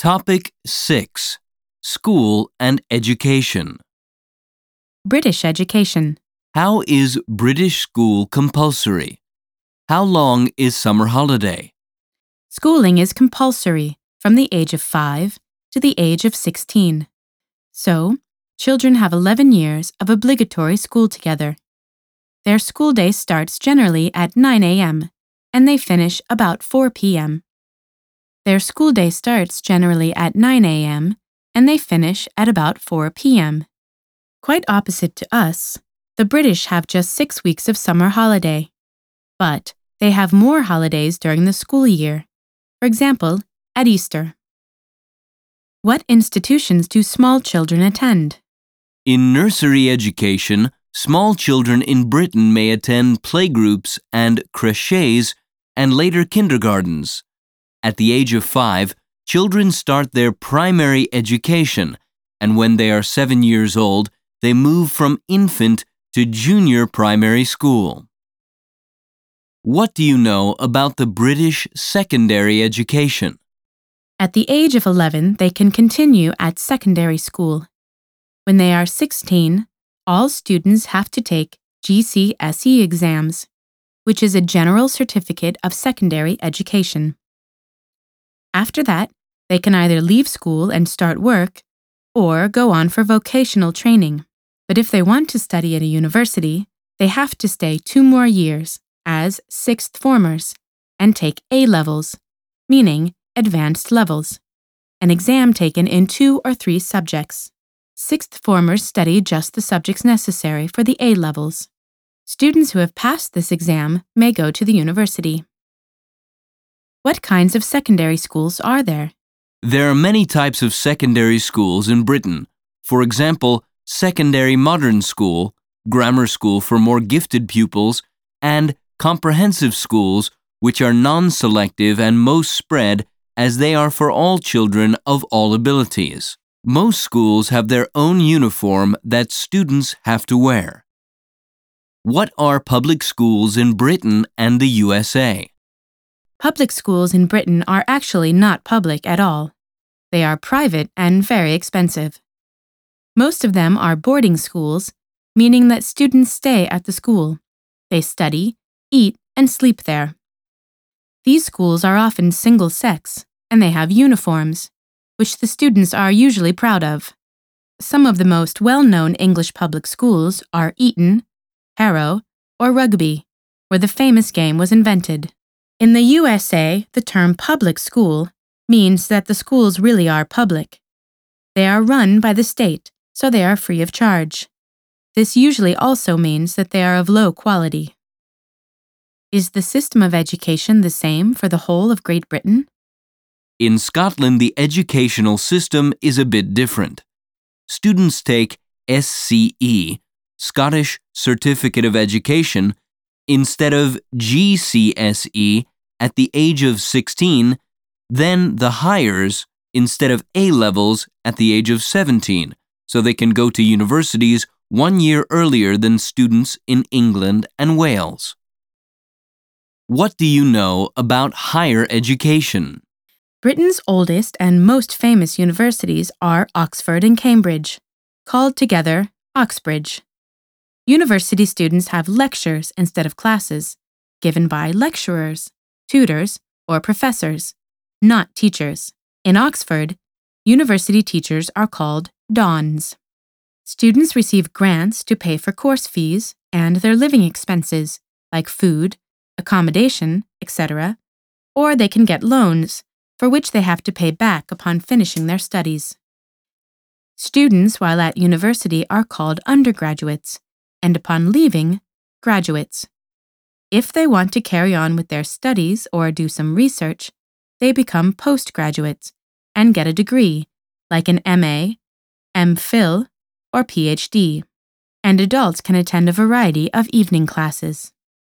Topic 6. School and Education. British education. How is British school compulsory? How long is summer holiday? Schooling is compulsory from the age of 5 to the age of 16. So, children have 11 years of obligatory school together. Their school day starts generally at 9 a.m. and they finish about 4 p.m. Their school day starts generally at 9 a.m. and they finish at about 4 p.m. Quite opposite to us, the British have just 6 weeks of summer holiday. But they have more holidays during the school year. For example, at Easter. What institutions do small children attend? In nursery education, small children in Britain may attend playgroups and creches and later kindergartens. At the age of 5, children start their primary education, and when they are 7 years old, they move from infant to junior primary school. What do you know about the British secondary education? At the age of 11, they can continue at secondary school. When they are 16, all students have to take GCSE exams, which is a general certificate of secondary education. After that, they can either leave school and start work or go on for vocational training. But if they want to study at a university, they have to stay 2 more years as sixth formers and take A-levels, meaning advanced levels, an exam taken in 2 or 3 subjects. Sixth formers study just the subjects necessary for the A-levels. Students who have passed this exam may go to the university. What kinds of secondary schools are there? There are many types of secondary schools in Britain. For example, secondary modern school, grammar school for more gifted pupils, and comprehensive schools, which are non-selective and most spread as they are for all children of all abilities. Most schools have their own uniform that students have to wear. What are public schools in Britain and the USA? Public schools in Britain are actually not public at all. They are private and very expensive. Most of them are boarding schools, meaning that students stay at the school. They study, eat, and sleep there. These schools are often single-sex, and they have uniforms, which the students are usually proud of. Some of the most well-known English public schools are Eton, Harrow, or Rugby, where the famous game was invented. In the USA, the term public school means that the schools really are public. They are run by the state, so they are free of charge. This usually also means that they are of low quality. Is the system of education the same for the whole of Great Britain? In Scotland, the educational system is a bit different. Students take SCE, Scottish Certificate of Education, instead of GCSE at the age of 16, then the Highers instead of A-levels at the age of 17, so they can go to universities 1 year earlier than students in England and Wales. What do you know about higher education? Britain's oldest and most famous universities are Oxford and Cambridge, called together Oxbridge. University students have lectures instead of classes, given by lecturers, tutors, or professors, not teachers. In Oxford, university teachers are called dons. Students receive grants to pay for course fees and their living expenses, like food, accommodation, etc., or they can get loans, for which they have to pay back upon finishing their studies. Students while at university are called undergraduates, and upon leaving, graduates. If they want to carry on with their studies or do some research, they become postgraduates and get a degree, like an MA, MPhil, or PhD. And adults can attend a variety of evening classes.